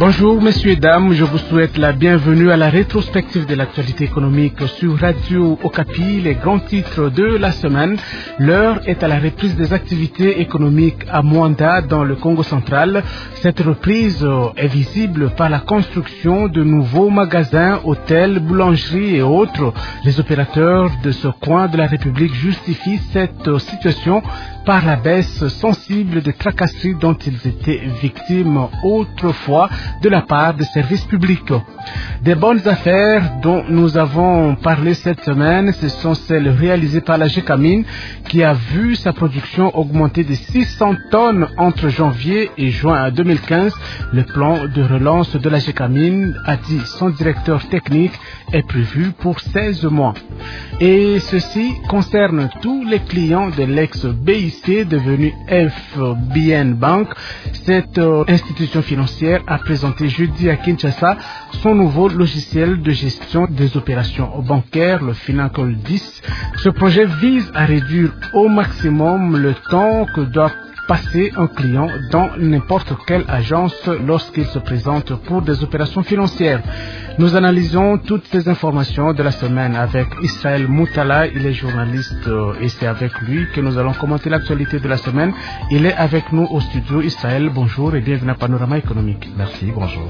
Bonjour messieurs et dames, je vous souhaite la bienvenue à la rétrospective de l'actualité économique sur Radio Okapi, les grands titres de la semaine. L'heure est à la reprise des activités économiques à Mwanda dans le Congo central. Cette reprise est visible par la construction de nouveaux magasins, hôtels, boulangeries et autres. Les opérateurs de ce coin de la République justifient cette situation par la baisse sensible des tracasseries dont ils étaient victimes autrefois de la part des services publics. Des bonnes affaires dont nous avons parlé cette semaine, ce sont celles réalisées par la Gécamine qui a vu sa production augmenter de 600 tonnes entre janvier et juin 2015. Le plan de relance de la Gécamine, a dit son directeur technique, est prévu pour 16 mois. Et ceci concerne tous les clients de l'ex-BIC devenu FBN Bank. Cette institution financière a présenté jeudi à Kinshasa son nouveau logiciel de gestion des opérations bancaires, le Finacle 10. Ce projet vise à réduire au maximum le temps que doit passer un client dans n'importe quelle agence lorsqu'il se présente pour des opérations financières. Nous analysons toutes ces informations de la semaine avec Israël Moutala. Il est journaliste et c'est avec lui que nous allons commenter l'actualité de la semaine. Il est avec nous au studio. Israël, bonjour et bienvenue à Panorama économique. Merci, bonjour.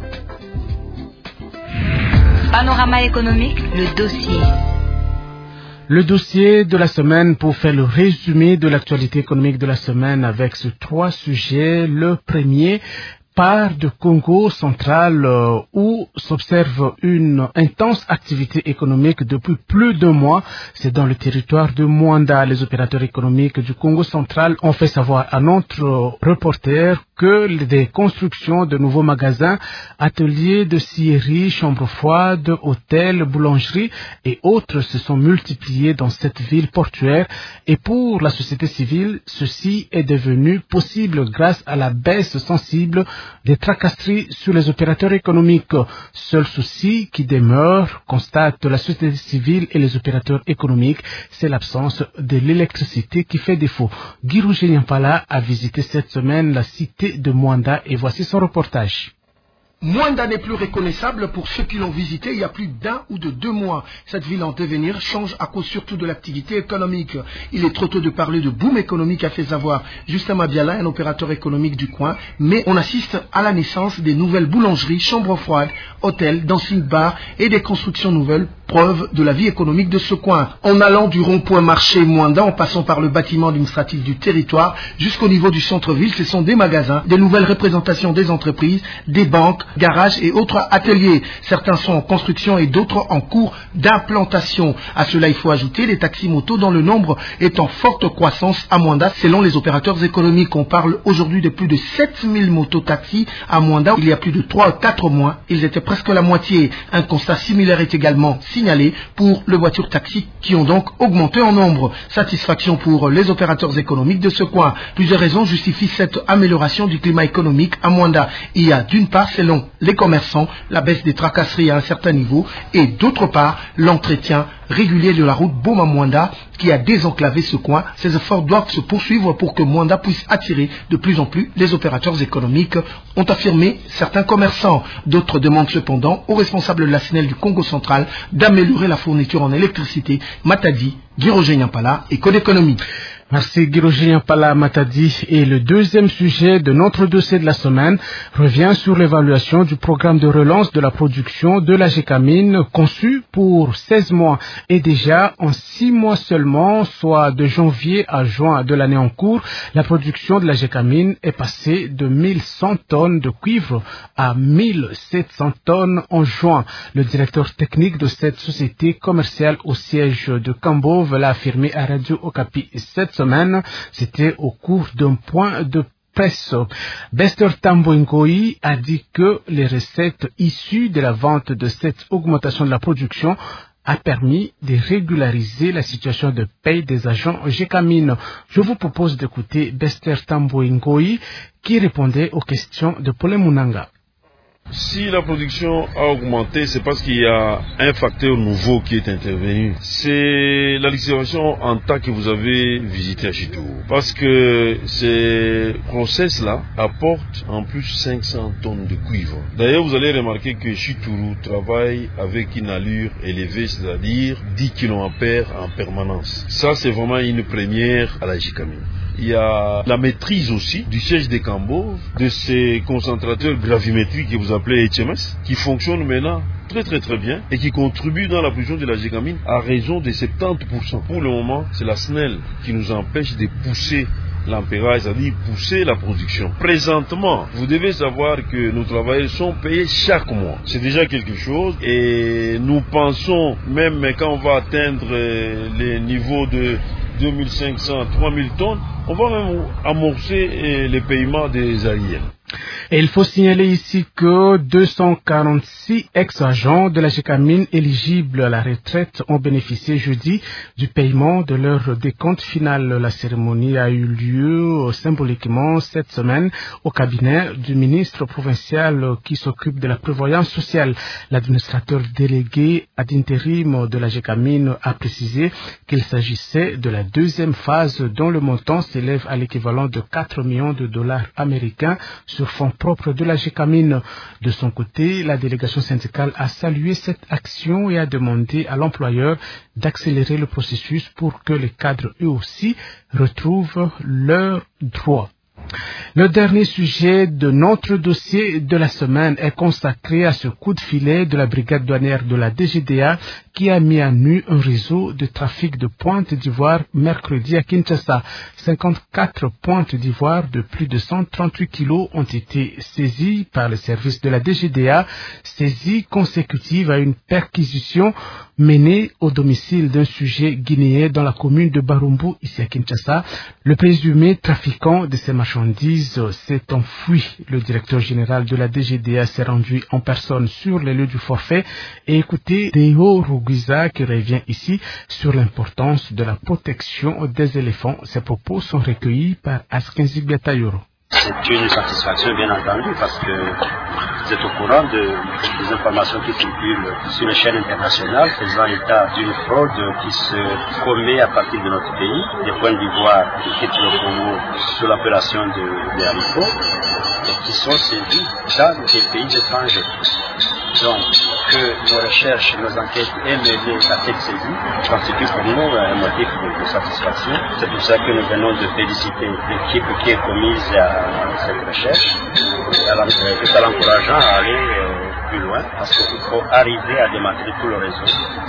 Panorama économique, le dossier. Le dossier de la semaine pour faire le résumé de l'actualité économique de la semaine avec ces trois sujets. Le premier, part de Congo central où s'observe une intense activité économique depuis plus d'un mois. C'est dans le territoire de Mwanda. Les opérateurs économiques du Congo central ont fait savoir à notre reporter que des constructions de nouveaux magasins, ateliers de scierie, chambres froides, hôtels, boulangeries et autres se sont multipliés dans cette ville portuaire. Et pour la société civile, ceci est devenu possible grâce à la baisse sensible des tracasseries sur les opérateurs économiques. Seul souci qui demeure, constate la société civile et les opérateurs économiques, c'est l'absence de l'électricité qui fait défaut. Guy Rouget-Nyampala a visité cette semaine la cité de Mwanda et voici son reportage. Mwanda n'est plus reconnaissable pour ceux qui l'ont visité il y a plus d'un ou de 2 mois. Cette ville en devenir change à cause surtout de l'activité économique. Il est trop tôt de parler de boom économique, a fait savoir Justin Mabiala, un opérateur économique du coin, mais on assiste à la naissance des nouvelles boulangeries, chambres froides, hôtels, dancing bars et des constructions nouvelles, preuve de la vie économique de ce coin. En allant du rond-point marché Mwanda, en passant par le bâtiment administratif du territoire, jusqu'au niveau du centre-ville, ce sont des magasins, des nouvelles représentations des entreprises, des banques, garages et autres ateliers. Certains sont en construction et d'autres en cours d'implantation. À cela, il faut ajouter les taxis-motos dont le nombre est en forte croissance à Mwanda. Selon les opérateurs économiques, on parle aujourd'hui de plus de 7000 motos-taxis à Mwanda. Il y a plus de 3 ou 4 mois, ils étaient presque la moitié. Un constat similaire est également signalé pour les voitures-taxis qui ont donc augmenté en nombre. Satisfaction pour les opérateurs économiques de ce coin. Plusieurs raisons justifient cette amélioration du climat économique à Mwanda. Il y a d'une part, selon les commerçants, la baisse des tracasseries à un certain niveau et d'autre part, l'entretien régulier de la route Boma-Mwanda qui a désenclavé ce coin. Ces efforts doivent se poursuivre pour que Mwanda puisse attirer de plus en plus les opérateurs économiques, ont affirmé certains commerçants. D'autres demandent cependant aux responsables de la SNEL du Congo central d'améliorer la fourniture en électricité. Matadi, Guy Rouget-Nyampala et Code Économie. Merci Guy Rouget-Nyampala Matadi. Et le deuxième sujet de notre dossier de la semaine revient sur l'évaluation du programme de relance de la production de la Gécamine conçu pour 16 mois et déjà en 6 mois seulement, soit de janvier à juin de l'année en cours, la production de la Gécamine est passée de 1100 tonnes de cuivre à 1700 tonnes en juin. Le directeur technique de cette société commerciale au siège de Cambove l'a affirmé à Radio Okapi cette semaine. C'était au cours d'un point de presse. Bester Tambo Ngoyi a dit que les recettes issues de la vente de cette augmentation de la production a permis de régulariser la situation de paie des agents Gécamine. Je vous propose d'écouter Bester Tambo Ngoyi qui répondait aux questions de Paul Munanga. Si la production a augmenté, c'est parce qu'il y a un facteur nouveau qui est intervenu. C'est la liquéfaction en tas que vous avez visité à Chitourou. Parce que ces process-là apportent en plus 500 tonnes de cuivre. D'ailleurs, vous allez remarquer que Chitourou travaille avec une allure élevée, c'est-à-dire 10 kA en permanence. Ça, c'est vraiment une première à la Gécamine. Il y a la maîtrise aussi du siège des Cambos, de ces concentrateurs gravimétriques que vous appelez HMS, qui fonctionnent maintenant très bien et qui contribuent dans la production de la Gécamine à raison de 70%. Pour le moment, c'est la SNEL qui nous empêche de pousser l'ampérage, c'est-à-dire pousser la production. Présentement, vous devez savoir que nos travailleurs sont payés chaque mois. C'est déjà quelque chose et nous pensons, même quand on va atteindre les niveaux de 2500, 3000 tonnes, on va même amorcer les paiements des arrières. Et il faut signaler ici que 246 ex-agents de la Gécamine éligibles à la retraite ont bénéficié jeudi du paiement de leur décompte final. La cérémonie a eu lieu symboliquement cette semaine au cabinet du ministre provincial qui s'occupe de la prévoyance sociale. L'administrateur délégué ad intérim de la Gécamine a précisé qu'il s'agissait de la deuxième phase dont le montant s'élève à l'équivalent de 4 millions de dollars américains sur fonds propres de la Gécamine. De son côté, la délégation syndicale a salué cette action et a demandé à l'employeur d'accélérer le processus pour que les cadres eux aussi retrouvent leurs droits. Le dernier sujet de notre dossier de la semaine est consacré à ce coup de filet de la brigade douanière de la DGDA qui a mis à nu un réseau de trafic de pointe d'ivoire mercredi à Kinshasa. 54 pointes d'ivoire de plus de 138 kilos ont été saisies par le service de la DGDA, saisies consécutives à une perquisition menée au domicile d'un sujet guinéen dans la commune de Barumbu, ici à Kinshasa. Le présumé trafiquant de ces marchandises s'est enfui. Le directeur général de la DGDA s'est rendu en personne sur les lieux du forfait et écoutez Deo Ruguiza qui revient ici sur l'importance de la protection des éléphants. Ces propos sont recueillis par Askenzik Biatayoro. C'est une satisfaction bien entendu parce que vous êtes au courant des informations qui circulent sur les chaînes internationales faisant état d'une fraude qui se commet à partir de notre pays, des points d'ivoire qui quittent le Congo sous l'appellation de haricots et qui sont saisis dans des pays étrangers. Donc, que nos recherches, nos enquêtes aient mené à cette saisie constitue pour nous un motif de satisfaction. C'est pour ça que nous venons de féliciter l'équipe qui est commise à cette recherche, tout en l'encourageant à aller plus loin, parce qu'il faut arriver à démanteler tout le réseau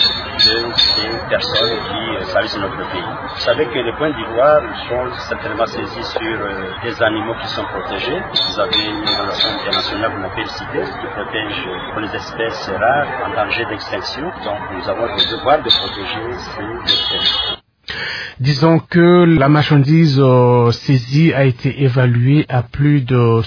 de ces personnes qui salissent notre pays. Vous savez que les points d'ivoire sont certainement saisis sur des animaux qui sont protégés. Vous avez une organisation internationale, vous l'avez cité, qui protège les espèces rares en danger d'extinction. Donc nous avons le devoir de protéger ces espèces. Disons que la marchandise saisie a été évaluée à plus de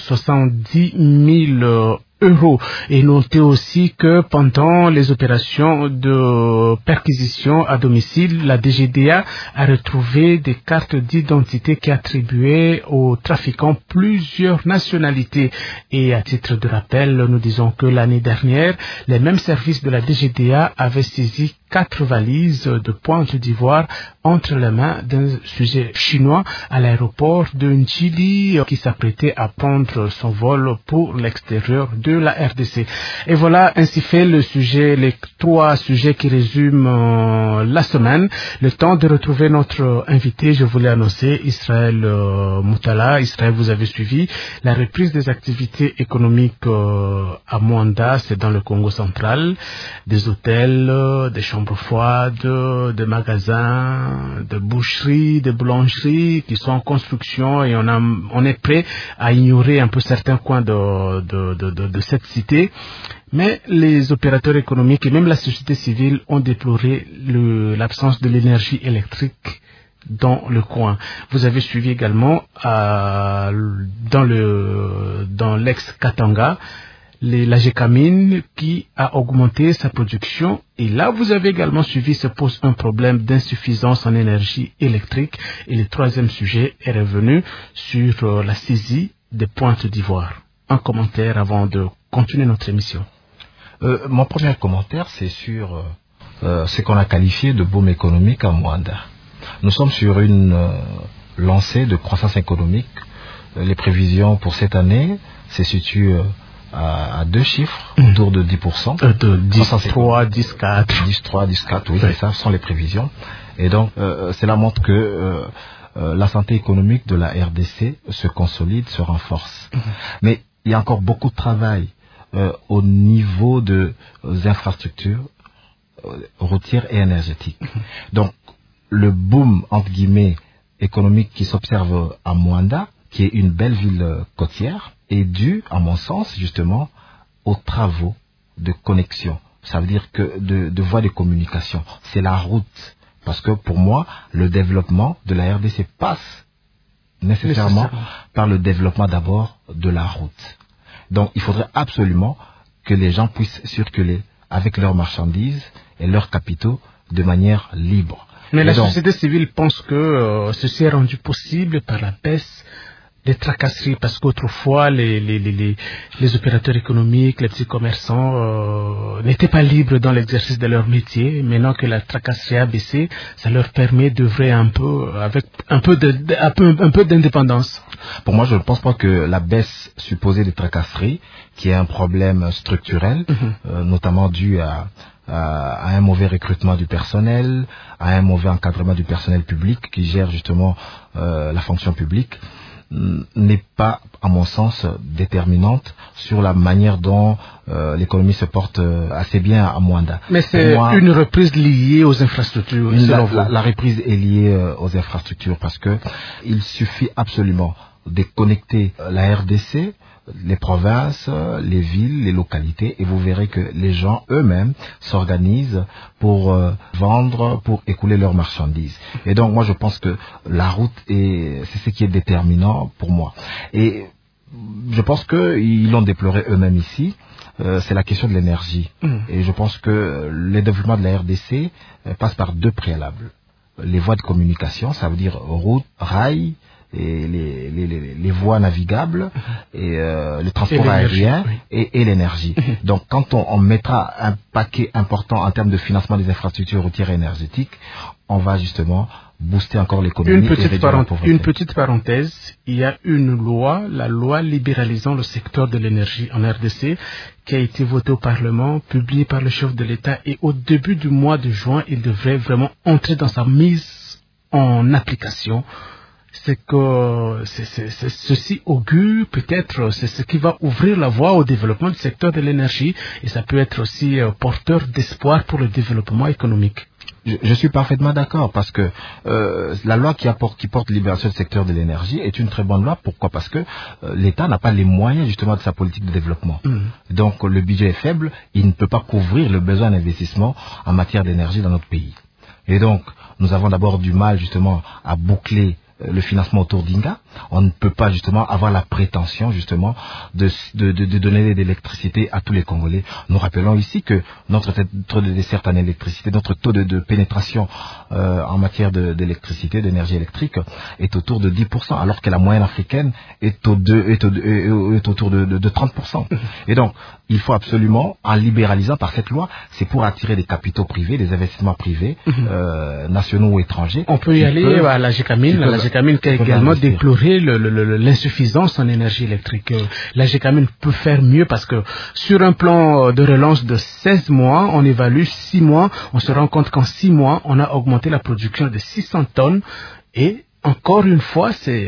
70 000 euros. Et notez aussi que pendant les opérations de perquisition à domicile, la DGDA a retrouvé des cartes d'identité qui attribuaient aux trafiquants plusieurs nationalités. Et à titre de rappel, nous disons que l'année dernière, les mêmes services de la DGDA avaient saisi 4 valises de pointe d'ivoire entre les mains d'un sujet chinois à l'aéroport de Njili qui s'apprêtait à prendre son vol pour l'extérieur de la RDC. Et voilà ainsi fait le sujet, les 3 sujets qui résument la semaine. Le temps de retrouver notre invité, je voulais annoncer Israël Moutala. Israël, vous avez suivi la reprise des activités économiques à Mwanda, c'est dans le Congo central, des hôtels, des chambres froides, des magasins, de boucheries, de boulangeries qui sont en construction et on est prêt à ignorer un peu certains coins de cette cité. Mais les opérateurs économiques et même la société civile ont déploré l'absence de l'énergie électrique dans le coin. Vous avez suivi également dans l'ex-Katanga la Gécamine qui a augmenté sa production et là vous avez également suivi se pose un problème d'insuffisance en énergie électrique et le 3e sujet est revenu sur la saisie des pointes d'ivoire. Un commentaire avant de continuer notre émission. Mon premier commentaire, c'est sur ce qu'on a qualifié de boom économique à Moanda. Nous sommes sur une lancée de croissance économique. Les prévisions pour cette année se situent à deux chiffres, autour de 10%. De 10,3, 10,4. 10,3, 10,4, oui, c'est ça, ce sont les prévisions. Et donc, cela montre que la santé économique de la RDC se consolide, se renforce. Mais il y a encore beaucoup de travail au niveau des infrastructures routières et énergétiques. Donc, le boom, entre guillemets, économique qui s'observe à Moanda, qui est une belle ville côtière, est dû, à mon sens, justement, aux travaux de connexion. Ça veut dire que de voies de communication. C'est la route. Parce que pour moi, le développement de la RDC passe nécessairement par le développement d'abord de la route. Donc, il faudrait absolument que les gens puissent circuler avec leurs marchandises et leurs capitaux de manière libre. Mais la société civile pense que ceci est rendu possible par la baisse des tracasseries, parce qu'autrefois les opérateurs économiques, les petits commerçants n'étaient pas libres dans l'exercice de leur métier. Maintenant que la tracasserie a baissé, ça leur permet d'œuvrer un peu avec un peu d'indépendance. Pour moi, je ne pense pas que la baisse supposée des tracasseries, qui est un problème structurel, notamment dû à un mauvais recrutement du personnel, à un mauvais encadrement du personnel public qui gère justement la fonction publique, n'est pas, à mon sens, déterminante sur la manière dont l'économie se porte assez bien à Moanda. Mais c'est une reprise liée aux infrastructures. La reprise est liée aux infrastructures parce que il suffit absolument de connecter la RDC, les provinces, les villes, les localités, et vous verrez que les gens eux-mêmes s'organisent pour vendre, pour écouler leurs marchandises. Et donc moi je pense que la route c'est ce qui est déterminant pour moi. Et je pense qu'ils l'ont déploré eux-mêmes ici. C'est la question de l'énergie. Et je pense que le développement de la RDC passe par deux préalables. Les voies de communication, ça veut dire route, rail, et les voies navigables et le transport aérien et l'énergie. Donc quand on mettra un paquet important en termes de financement des infrastructures routières et énergétiques, on va justement booster encore l'économie. Une petite parenthèse, il y a une loi, la loi libéralisant le secteur de l'énergie en RDC, qui a été votée au Parlement, publiée par le chef de l'État, et au début du mois de juin, il devrait vraiment entrer dans sa mise en application. C'est que ceci augure peut-être, c'est ce qui va ouvrir la voie au développement du secteur de l'énergie, et ça peut être aussi porteur d'espoir pour le développement économique. Je suis parfaitement d'accord parce que la loi qui porte libération du secteur de l'énergie est une très bonne loi. Pourquoi? Parce que l'État n'a pas les moyens justement de sa politique de développement. Donc le budget est faible, il ne peut pas couvrir le besoin d'investissement en matière d'énergie dans notre pays. Et donc nous avons d'abord du mal justement à boucler le financement autour d'Inga. On ne peut pas justement avoir la prétention justement de donner de l'électricité à tous les Congolais. Nous rappelons ici que notre taux de desserte en électricité, notre taux de pénétration en matière d'électricité, d'énergie électrique est autour de 10%, alors que la moyenne africaine est autour de 30%. Et donc, il faut absolument, en libéralisant par cette loi, c'est pour attirer des capitaux privés, des investissements privés, nationaux ou étrangers. On peut y aller à la GECAMIN, qui a également déploré l'insuffisance en énergie électrique. La GECAMIN peut faire mieux parce que sur un plan de relance de 16 mois, on évalue 6 mois, on se rend compte qu'en 6 mois, on a augmenté la production de 600 tonnes et encore une fois, c'est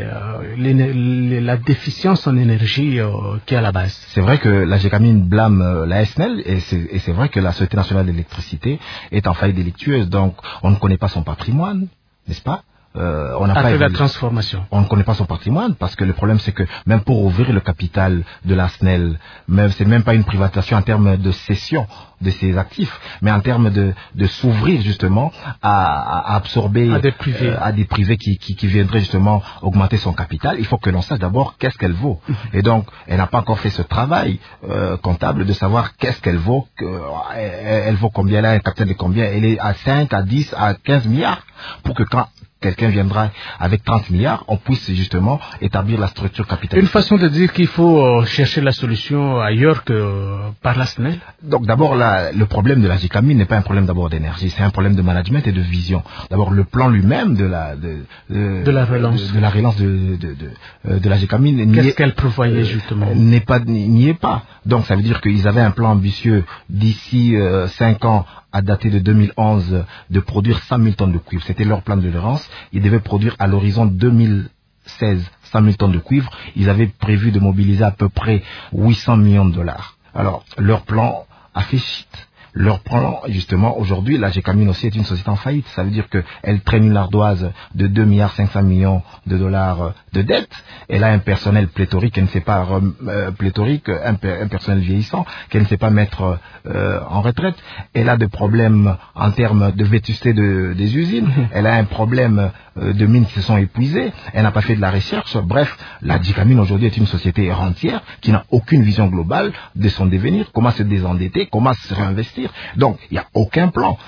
la déficience en énergie qui est à la base. C'est vrai que la GECAMIN blâme la SNEL et c'est vrai que la Société nationale d'électricité est en faillite délictueuse, donc on ne connaît pas son patrimoine, n'est-ce pas? On n'a pas la transformation. On ne connaît pas son patrimoine parce que le problème c'est que même pour ouvrir le capital de la SNEL, c'est même pas une privatisation en termes de cession de ses actifs, mais en termes de s'ouvrir justement à absorber à des privés qui viendraient justement augmenter son capital. Il faut que l'on sache d'abord qu'est-ce qu'elle vaut. Et donc elle n'a pas encore fait ce travail comptable de savoir qu'est-ce qu'elle vaut, elle vaut combien, elle a un capital de combien, elle est à 5, à 10, à 15 milliards pour que quand quelqu'un viendra avec 30 milliards, on puisse justement établir la structure capitalistique. Une façon de dire qu'il faut chercher la solution ailleurs que par la SNEL. Donc d'abord, le problème de la GECAMI n'est pas un problème d'abord d'énergie, c'est un problème de management et de vision. D'abord, le plan lui-même de la relance de la GECAMI, qu'est-ce qu'elle prévoyait justement, n'y est pas. Donc ça veut dire qu'ils avaient un plan ambitieux d'ici 5 ans, à dater de 2011, de produire 100 000 tonnes de cuivre. C'était leur plan de relance. Ils devaient produire à l'horizon 2016 100 000 tonnes de cuivre. Ils avaient prévu de mobiliser à peu près 800 millions de dollars. Alors, leur plan a fait shit. Leur plan, justement, aujourd'hui, la GECAMI aussi est une société en faillite. Ça veut dire qu'elle traîne une ardoise de 2,5 milliards de dollars de dette. Elle a un personnel pléthorique, qu'elle ne sait pas un personnel vieillissant, qu'elle ne sait pas mettre en retraite. Elle a des problèmes en termes de vétusté des usines. Elle a un problème de mines qui se sont épuisées. Elle n'a pas fait de la recherche. Bref, la GECAMI aujourd'hui est une société rentière qui n'a aucune vision globale de son devenir, comment se désendetter, comment se réinvestir. Donc, il n'y a aucun plan.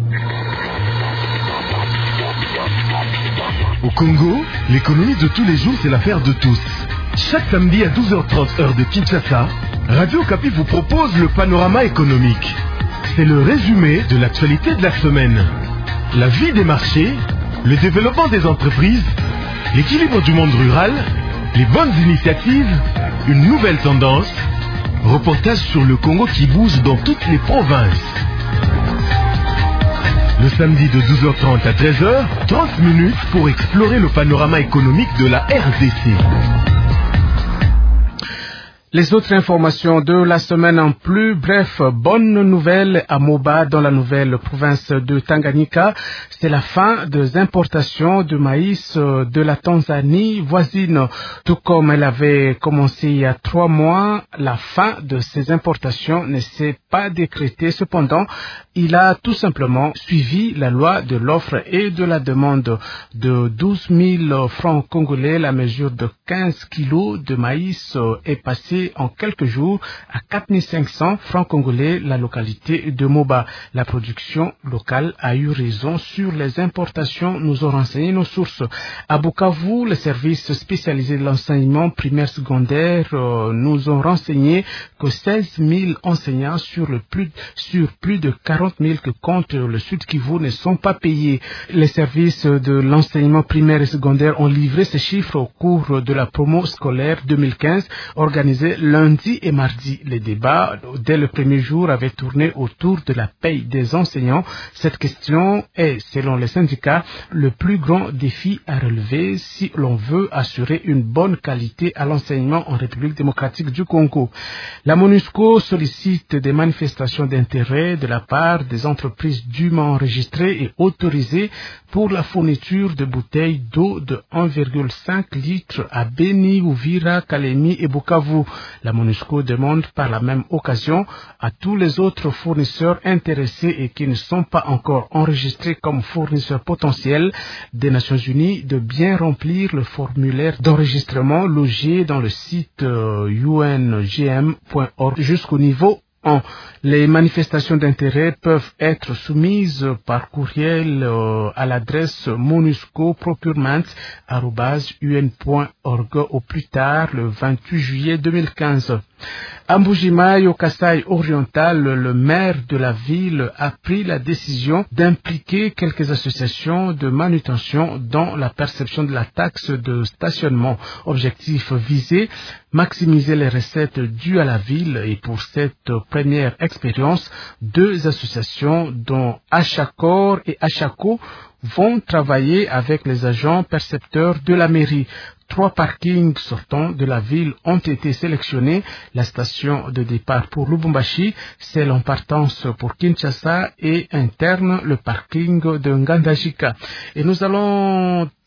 Au Congo, l'économie de tous les jours, c'est l'affaire de tous. Chaque samedi à 12h30 heure de Kinshasa, Radio Okapi vous propose le panorama économique. C'est le résumé de l'actualité de la semaine. La vie des marchés, le développement des entreprises, l'équilibre du monde rural, les bonnes initiatives, une nouvelle tendance. Reportage sur le Congo qui bouge dans toutes les provinces. Le samedi de 12h30 à 13h, 30 minutes pour explorer le panorama économique de la RDC. Les autres informations de la semaine en plus bref, bonne nouvelle à Moba dans la nouvelle province de Tanganyika. C'est la fin des importations de maïs de la Tanzanie voisine. Tout comme elle avait commencé il y a 3 mois, la fin de ces importations ne s'est pas décrétée. Cependant, il a tout simplement suivi la loi de l'offre et de la demande de 12 000 francs congolais. La mesure de 15 kilos de maïs est passée en quelques jours à 4 500 francs congolais la localité de Moba. La production locale a eu raison sur les importations, nous ont renseigné nos sources. À Bukavu, les services spécialisés de l'enseignement primaire secondaire nous ont renseigné que 16 000 enseignants sur plus de 40 000 que compte le Sud Kivu ne sont pas payés. Les services de l'enseignement primaire et secondaire ont livré ces chiffres au cours de la promo scolaire 2015 organisée lundi et mardi. Les débats, dès le premier jour, avaient tourné autour de la paye des enseignants. Cette question est, selon les syndicats, le plus grand défi à relever si l'on veut assurer une bonne qualité à l'enseignement en République démocratique du Congo. La MONUSCO sollicite des manifestations d'intérêt de la part des entreprises dûment enregistrées et autorisées pour la fourniture de bouteilles d'eau de 1,5 litres à Beni, Uvira, Kalemi et Bukavu. La MONUSCO demande par la même occasion à tous les autres fournisseurs intéressés et qui ne sont pas encore enregistrés comme fournisseurs potentiels des Nations Unies de bien remplir le formulaire d'enregistrement logé dans le site ungm.org jusqu'au niveau 1. Les manifestations d'intérêt peuvent être soumises par courriel à l'adresse monuscoprocurement@un.org au plus tard le 28 juillet 2015. À Mbujimayi, au Kasaï oriental, le maire de la ville a pris la décision d'impliquer quelques associations de manutention dans la perception de la taxe de stationnement. Objectif visé, maximiser les recettes dues à la ville, et pour cette première expérience, 2 associations dont Achacor et Achaco vont travailler avec les agents percepteurs de la mairie. 3 parkings sortant de la ville ont été sélectionnés. La station de départ pour Lubumbashi, celle en partance pour Kinshasa et interne le parking de Ngandajika. Et nous allons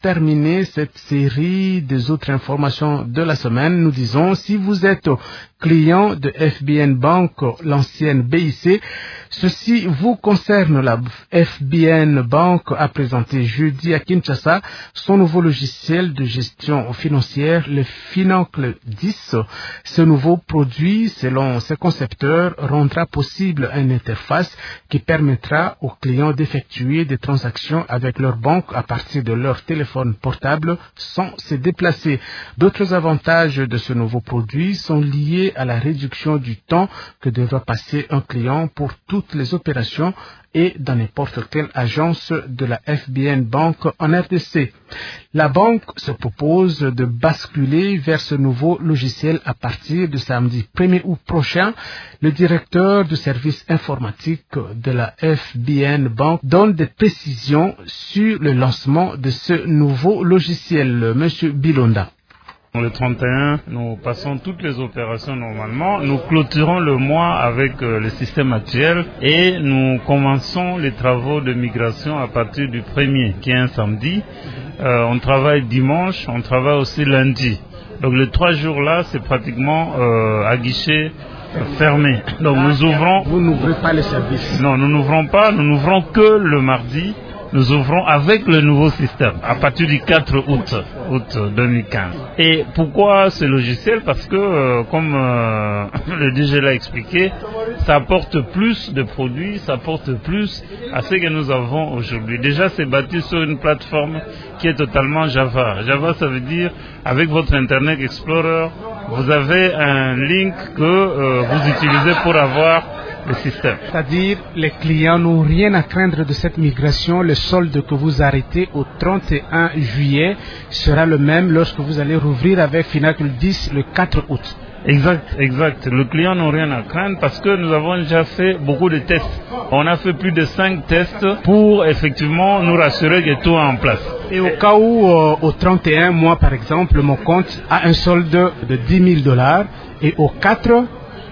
terminer cette série des autres informations de la semaine, nous disons, si vous êtes client de FBN Bank, l'ancienne BIC, ceci vous concerne. La FBN Bank a présenté jeudi à Kinshasa son nouveau logiciel de gestion financière, le Finacle 10. Ce nouveau produit, selon ses concepteurs, rendra possible une interface qui permettra aux clients d'effectuer des transactions avec leur banque à partir de leur téléphone portable sans se déplacer. D'autres avantages de ce nouveau produit sont liés à la réduction du temps que devra passer un client pour toutes les opérations et dans n'importe quelle agence de la FBN Bank en RDC. La banque se propose de basculer vers ce nouveau logiciel à partir de samedi 1er août prochain. Le directeur du service informatique de la FBN Bank donne des précisions sur le lancement de ce nouveau logiciel. Monsieur Bilonda. Le 31, nous passons toutes les opérations normalement. Nous clôturons le mois avec le système actuel et nous commençons les travaux de migration à partir du 1er, qui est un samedi. On travaille dimanche, on travaille aussi lundi. Donc les 3 jours-là, c'est pratiquement à guichet fermé. Donc nous ouvrons... Vous n'ouvrez pas les services? Non, nous n'ouvrons pas, nous n'ouvrons que le mardi. Nous ouvrons avec le nouveau système à partir du 4 août 2015. Et pourquoi ce logiciel? Parce que, comme le DG l'a expliqué, ça apporte plus de produits, ça apporte plus à ce que nous avons aujourd'hui. Déjà, c'est bâti sur une plateforme qui est totalement Java. Java, ça veut dire, avec votre Internet Explorer, vous avez un link que vous utilisez pour avoir le système. C'est-à-dire, les clients n'ont rien à craindre de cette migration. Le solde que vous arrêtez au 31 juillet sera le même lorsque vous allez rouvrir avec Finacle 10 le 4 août. Exact. Le client n'a rien à craindre parce que nous avons déjà fait beaucoup de tests. On a fait plus de 5 tests pour effectivement nous rassurer que tout est en place. Et au cas où, au 31, moi par exemple, mon compte a un solde de $10,000 et au 4,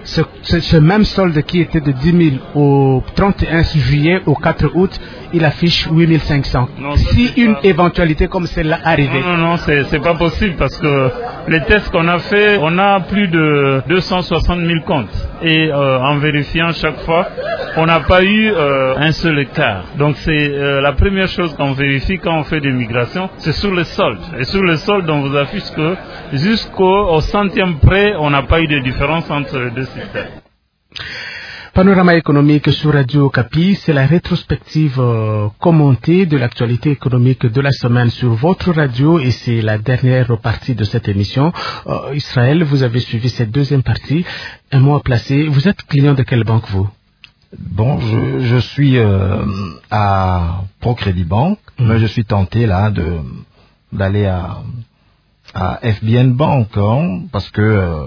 ce même solde qui était de 10 000 au 31 juillet, au 4 août, il affiche 8 500. Si une éventualité comme celle-là arrivait. Non, c'est pas possible parce que les tests qu'on a fait, on a plus de 260 000 comptes. Et en vérifiant chaque fois, on n'a pas eu un seul écart. Donc c'est la première chose qu'on vérifie quand on fait des migrations, c'est sur le solde. Et sur le solde, on vous affiche que jusqu'au centième près, on n'a pas eu de différence entre les deux systèmes. Panorama économique sur Radio Okapi, c'est la rétrospective commentée de l'actualité économique de la semaine sur votre radio et c'est la dernière partie de cette émission. Israël, vous avez suivi cette deuxième partie. Un mot à placer. Vous êtes client de quelle banque, vous? Bon, je suis à ProCredit Bank, mais je suis tenté là d'aller à FBN Bank parce que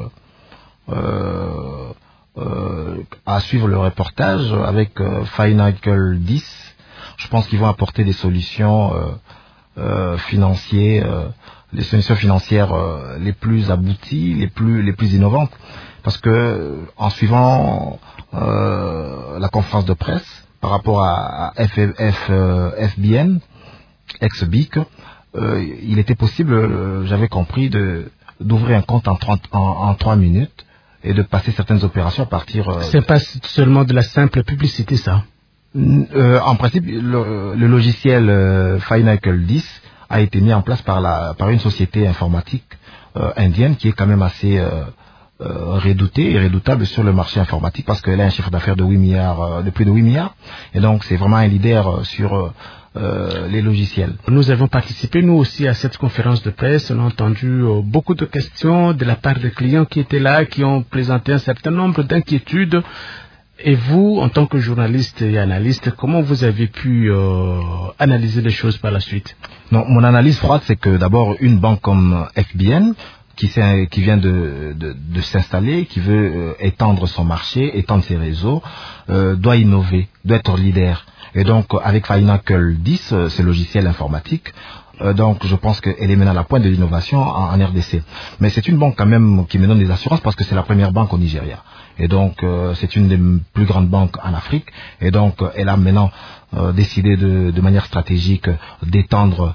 à suivre le reportage avec Finacle 10, je pense qu'ils vont apporter des solutions financières, les solutions financières les plus abouties, les plus innovantes, parce que en suivant la conférence de presse par rapport à FBN, ex-BIC, il était possible, j'avais compris, d'ouvrir un compte en 3 minutes et de passer certaines opérations à partir... C'est pas seulement de la simple publicité, ça. En principe, le logiciel Finacle 10 a été mis en place par une société informatique indienne qui est quand même assez redoutée et redoutable sur le marché informatique parce qu'elle a un chiffre d'affaires de plus de 8 milliards. Et donc, c'est vraiment un leader sur... les logiciels. Nous avons participé, nous aussi, à cette conférence de presse. On a entendu beaucoup de questions de la part des clients qui étaient là, qui ont présenté un certain nombre d'inquiétudes. Et vous, en tant que journaliste et analyste, comment vous avez pu analyser les choses par la suite? Non, mon analyse froide, c'est que d'abord, une banque comme FBN, qui vient de s'installer, qui veut étendre son marché, étendre ses réseaux, doit innover, doit être leader. Et donc, avec Finacle 10, ce logiciel informatique, Donc je pense qu'elle est maintenant à la pointe de l'innovation en RDC. Mais c'est une banque quand même qui me donne des assurances parce que c'est la première banque au Nigeria. Et donc c'est une des plus grandes banques en Afrique. Et donc elle a maintenant décidé de manière stratégique d'étendre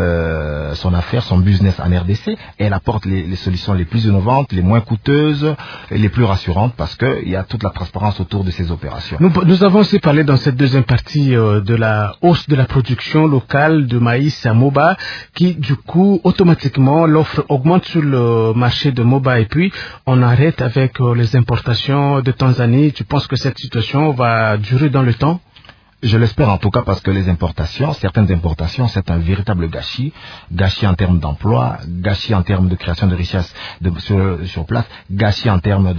son affaire, son business en RDC. Et elle apporte les solutions les plus innovantes, les moins coûteuses, et les plus rassurantes parce qu'il y a toute la transparence autour de ces opérations. Nous avons aussi parlé dans cette deuxième partie de la hausse de la production locale de maïs à Moba qui du coup automatiquement l'offre augmente sur le marché de Moba et puis on arrête avec les importations de Tanzanie. Tu penses que cette situation va durer dans le temps? Je l'espère en tout cas parce que les importations, certaines importations, c'est un véritable gâchis en termes d'emploi, gâchis en termes de création de richesses sur place, gâchis en termes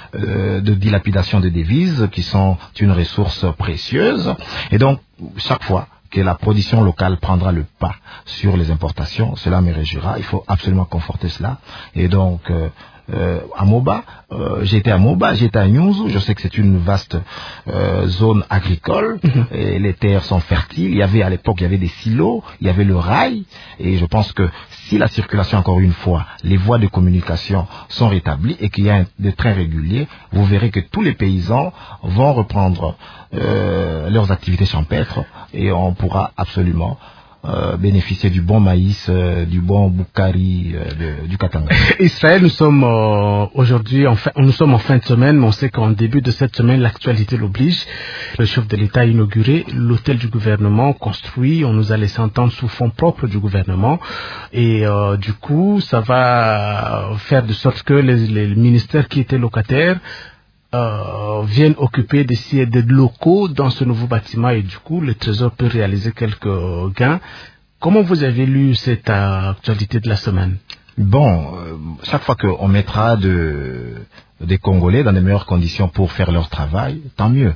de dilapidation de devises qui sont une ressource précieuse. Et donc, chaque fois que la production locale prendra le pas sur les importations, cela me réjouira. Il faut absolument conforter cela. Et donc, à Moba, j'étais à Moba, j'étais à Nyunzu, je sais que c'est une vaste zone agricole, et les terres sont fertiles, il y avait à l'époque, il y avait des silos, il y avait le rail, et je pense que si la circulation, encore une fois, les voies de communication sont rétablies et qu'il y a des trains réguliers, vous verrez que tous les paysans vont reprendre leurs activités champêtres et on pourra absolument bénéficier du bon maïs, du bon boukari du Katanga. Israël, nous sommes aujourd'hui, nous sommes en fin de semaine, mais on sait qu'en début de cette semaine, l'actualité l'oblige. Le chef de l'État a inauguré l'hôtel du gouvernement construit, on nous a laissé entendre sous fonds propres du gouvernement. Et du coup, ça va faire de sorte que les ministères qui étaient locataires viennent occuper des locaux dans ce nouveau bâtiment et du coup le Trésor peut réaliser quelques gains. Comment vous avez lu cette actualité de la semaine? Bon, chaque fois qu'on mettra des Congolais dans les meilleures conditions pour faire leur travail, tant mieux.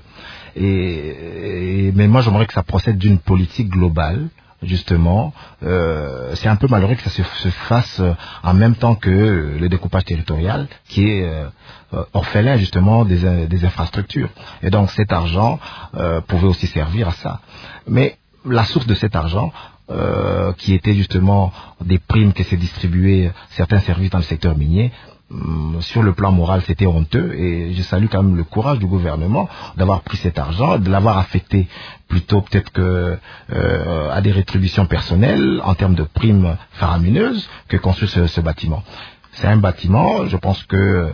Mais moi j'aimerais que ça procède d'une politique globale. Justement, c'est un peu malheureux que ça se fasse en même temps que le découpage territorial qui est orphelin justement des infrastructures. Et donc cet argent pouvait aussi servir à ça. Mais la source de cet argent, qui était justement des primes que s'est distribué certains services dans le secteur minier, sur le plan moral, c'était honteux et je salue quand même le courage du gouvernement d'avoir pris cet argent, de l'avoir affecté plutôt peut-être que à des rétributions personnelles en termes de primes faramineuses que construire ce bâtiment. C'est un bâtiment, je pense que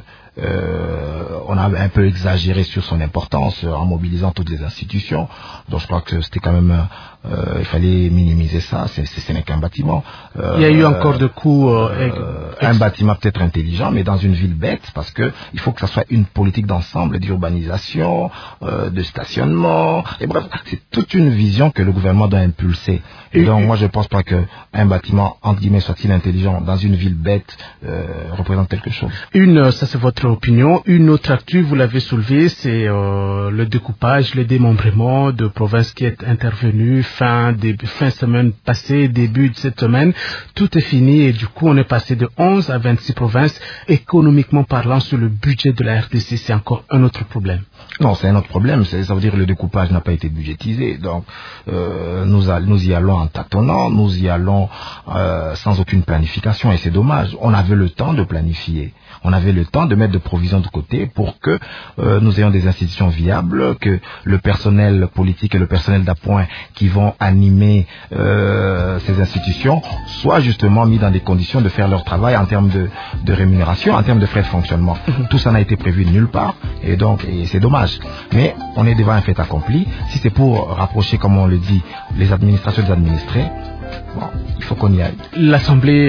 on a un peu exagéré sur son importance en mobilisant toutes les institutions. Donc je crois que c'était quand même il fallait minimiser ça. Ce n'est qu'un bâtiment. Il y a eu encore de coûts. Un bâtiment peut-être intelligent, mais dans une ville bête, parce que il faut que ça soit une politique d'ensemble d'urbanisation, de stationnement. Et bref, c'est toute une vision que le gouvernement doit impulser. Et donc moi je pense pas que un bâtiment entre guillemets soit-il intelligent dans une ville bête représente quelque chose. Ça c'est votre opinion. Une autre actu, vous l'avez soulevé, c'est le découpage, le démembrement de provinces qui est intervenu fin semaine passée, début de cette semaine. Tout est fini et du coup on est passé de 11 à 26 provinces. Économiquement parlant, sur le budget de la RDC, c'est encore un autre problème. Non, c'est un autre problème. Ça veut dire que le découpage n'a pas été budgétisé. Donc nous y allons en tâtonnant, nous y allons sans aucune planification et c'est dommage. On avait le temps de planifier. On avait le temps de mettre de provisions de côté pour que nous ayons des institutions viables, que le personnel politique et le personnel d'appoint qui vont animer ces institutions soient justement mis dans des conditions de faire leur travail en termes de rémunération, en termes de frais de fonctionnement. Tout ça n'a été prévu nulle part et donc c'est dommage. Mais on est devant un fait accompli. Si c'est pour rapprocher, comme on le dit, les administrations des administrés, bon, il faut qu'on y aille. L'Assemblée,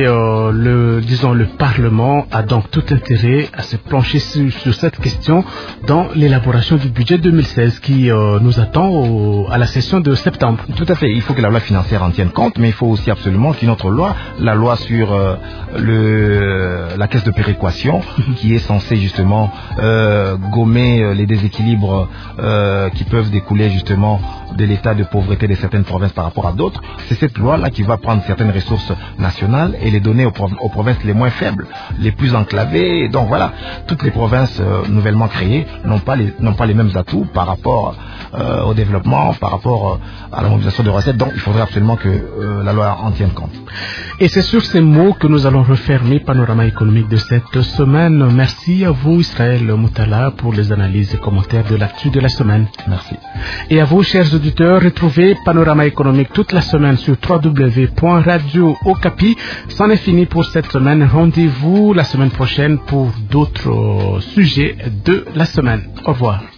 le Parlement a donc tout intérêt à se pencher sur cette question dans l'élaboration du budget 2016 qui nous attend à la session de septembre. Tout à fait. Il faut que la loi financière en tienne compte, mais il faut aussi absolument qu'une autre loi, la loi sur la caisse de péréquation, qui est censée justement gommer les déséquilibres qui peuvent découler justement de l'état de pauvreté de certaines provinces par rapport à d'autres. C'est cette loi-là qui va prendre certaines ressources nationales et les donner aux provinces les moins faibles, les plus enclavées. Donc voilà, toutes les provinces nouvellement créées n'ont pas les mêmes atouts par rapport au développement, par rapport à la mobilisation de recettes. Donc il faudrait absolument que la loi en tienne compte. Et c'est sur ces mots que nous allons refermer Panorama économique de cette semaine. Merci à vous, Israël Moutala, pour les analyses et commentaires de l'actu de la semaine. Merci. Et à vous, chers auditeurs, retrouvez Panorama économique toute la semaine sur www.radio-okapi. C'en est fini pour cette semaine. Rendez-vous la semaine prochaine pour d'autres sujets de la semaine. Au revoir.